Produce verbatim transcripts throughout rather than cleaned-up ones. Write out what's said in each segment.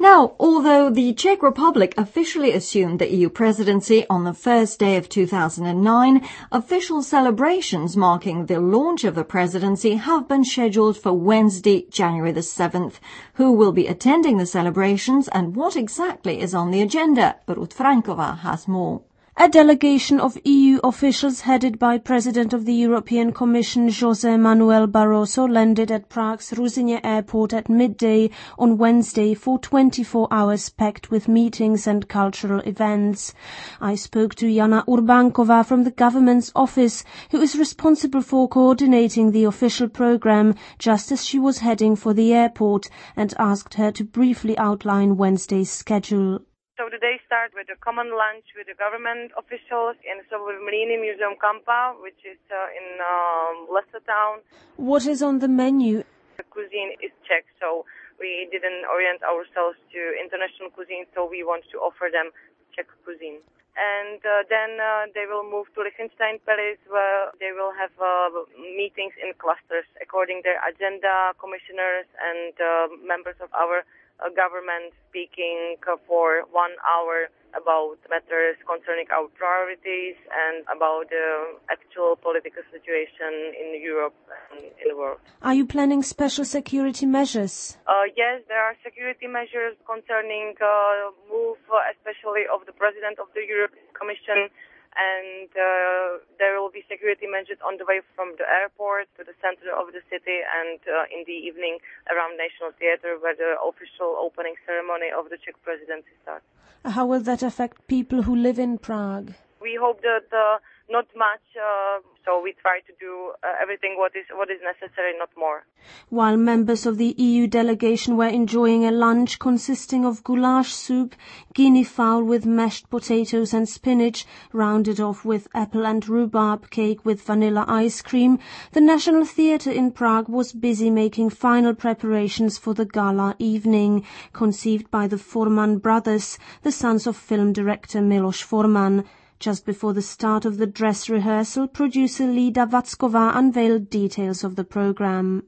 Now, although the Czech Republic officially assumed the E U presidency on the first day of two thousand nine, official celebrations marking the launch of the presidency have been scheduled for Wednesday, January the seventh. Who will be attending the celebrations and what exactly is on the agenda? Ruth Frankova has more. A delegation of E U officials headed by President of the European Commission José Manuel Barroso landed at Prague's Ruzyně airport at midday on Wednesday for twenty-four hours packed with meetings and cultural events. I spoke to Jana Urbánkova from the government's office, who is responsible for coordinating the official program, just as she was heading for the airport, and asked her to briefly outline Wednesday's schedule. So the day starts with a common lunch with the government officials in the Souvlini Museum Kampa, which is uh, in um, Leicester town. What is on the menu? The cuisine is Czech, so we didn't orient ourselves to international cuisine, so we want to offer them Czech cuisine. And uh, then uh, they will move to Liechtenstein Palace, where they will have uh, meetings in clusters according their agenda, commissioners and uh, members of our uh, government speaking uh, for one hour about matters concerning our priorities and about the actual political situation in Europe and in the world. Are you planning special security measures? Uh, yes, there are security measures concerning uh, move, uh, especially of the President of the European Commission, and uh, there will be security measures on the way from the airport to the center of the city and uh, in the evening around National Theatre, where the official opening ceremony of the Czech presidency starts. How will that affect people who live in Prague? We hope that uh, not much, uh, so we try to do uh, everything what is what is necessary, not more. While members of the E U delegation were enjoying a lunch consisting of goulash soup, guinea fowl with mashed potatoes and spinach, rounded off with apple and rhubarb cake with vanilla ice cream, the National Theatre in Prague was busy making final preparations for the gala evening, conceived by the Forman brothers, the sons of film director Miloš Forman. Just before the start of the dress rehearsal, producer Lída Vacková unveiled details of the program.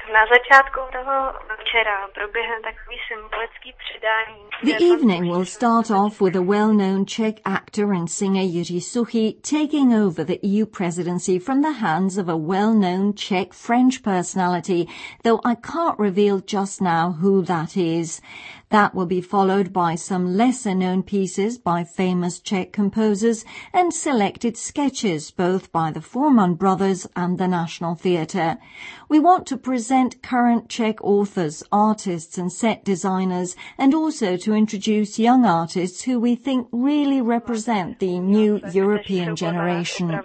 The evening will start off with a well-known Czech actor and singer Jiří Suchý taking over the E U presidency from the hands of a well-known Czech French personality, though I can't reveal just now who that is. That will be followed by some lesser-known pieces by famous Czech composers and selected sketches both by the Forman brothers and the National Theatre. We want to present current Czech authors, artists and set designers, and also to introduce young artists who we think really represent the new European generation.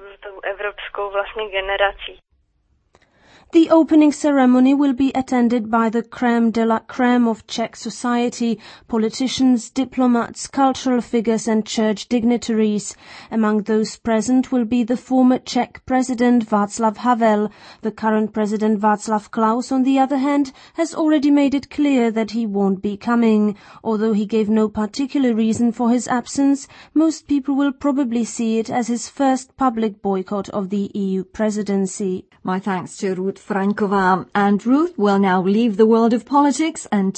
The opening ceremony will be attended by the crème de la crème of Czech society, politicians, diplomats, cultural figures and church dignitaries. Among those present will be the former Czech President Václav Havel. The current President Václav Klaus, on the other hand, has already made it clear that he won't be coming. Although he gave no particular reason for his absence, most people will probably see it as his first public boycott of the E U presidency. My thanks to Ruth Frankova. And Ruth will now leave the world of politics and